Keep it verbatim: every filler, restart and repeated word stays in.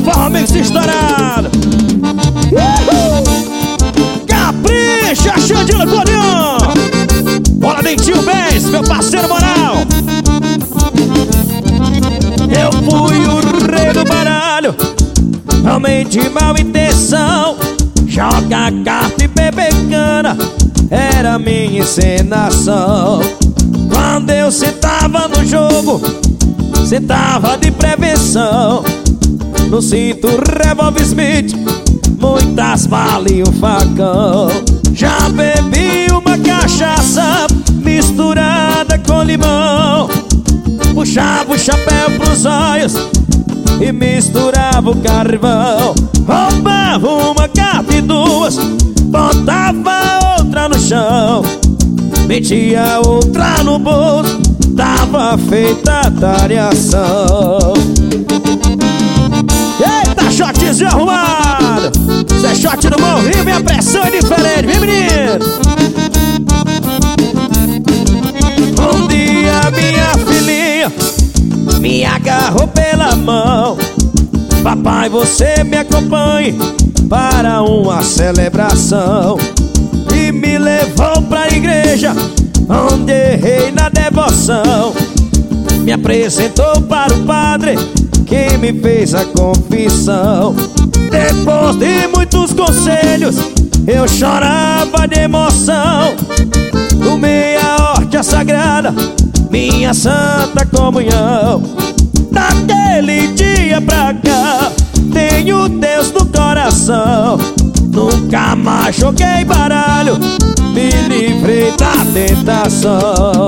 forró mix estourado. Uhul! Capricha, Xandila Corião. Bola Dentinho Bens, meu parceiro moral. Eu fui o rei do baralho, homem de mal intenção. Joga carta e beber cana era minha encenação. Quando eu sentava no jogo, sentava de prevenção. No cinto revólver Smith, muitas balas e um facão. Já bebi uma cachaça misturada com limão. Puxava o chapéu pros olhos e misturava o carvão. Roubava uma carta e duas, botava outra no chão, metia outra no bolso, tava feita a tareação. Eita, shotzinho arrumado! Isso é shot do bom rio, minha pressão é diferente, viu, menino? Um dia minha filhinha me agarrou pela mão. Papai, você me acompanhe para uma celebração. E me levou pra igreja, onde errei na devoção. Me apresentou para o padre, que me fez a confissão. Depois de muitos conselhos, eu chorava de emoção. Tomei a hóstia sagrada, minha santa comunhão. Daquele dia pra cá, tenho Deus no coração. Nunca mais joguei baralho, me livrei da tentação.